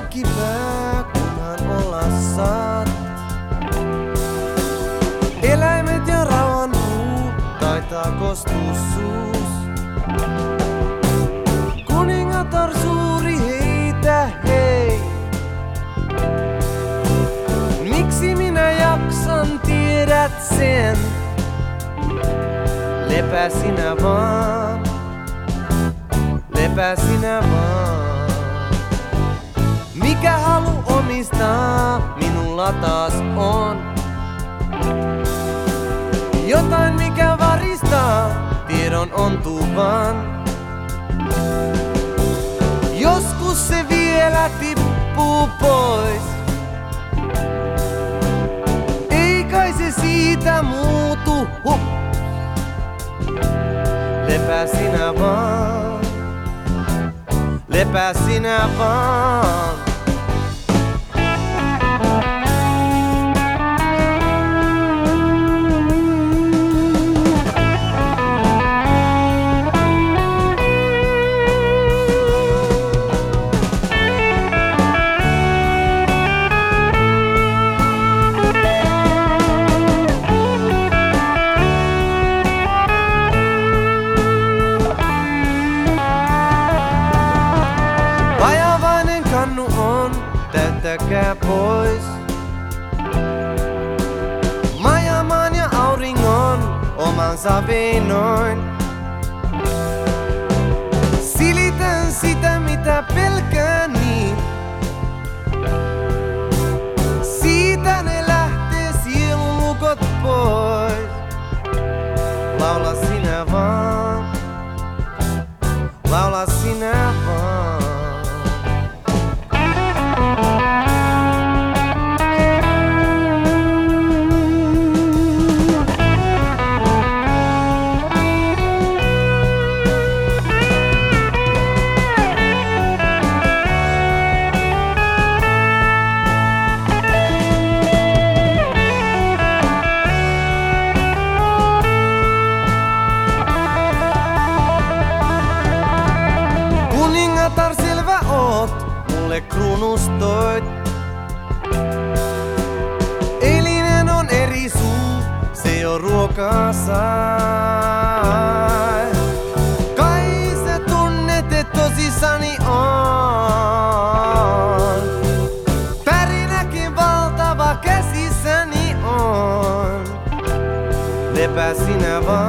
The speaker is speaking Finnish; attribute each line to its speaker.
Speaker 1: kipää, kunhan olla saat. Eläimet ja rauhan puu, taitaa kostua suus. Kuningatar suuri heitä hei. Miksi minä jaksan, tiedät sen. Lepää sinä vaan, lepää sinä vaan. Mikä halu omistaa, minulla taas on. Jotain mikä varistaa, tiedon ontuu vaan. Joskus se vielä tippuu pois. Ei kai se siitä muutu. Lepää sinä vaan, lepää sinä vaan. Vajavainen kannu on, täyttäkää pois. Majamaan ja auringon omansa veinoin. Silitän sitä mitä pelkään niin. Siitä ne lähtee sielulukot pois. Laula sinä vaan, laula sinä vaan. Kuningatar selvä oot, mulle kruunustoit. Eilinen on eri suu, se jo ruokaa sai. Kai sä tunnet, et tosissani on. Pärinäkin valtava käsissäni on. Lepää sinä vaan.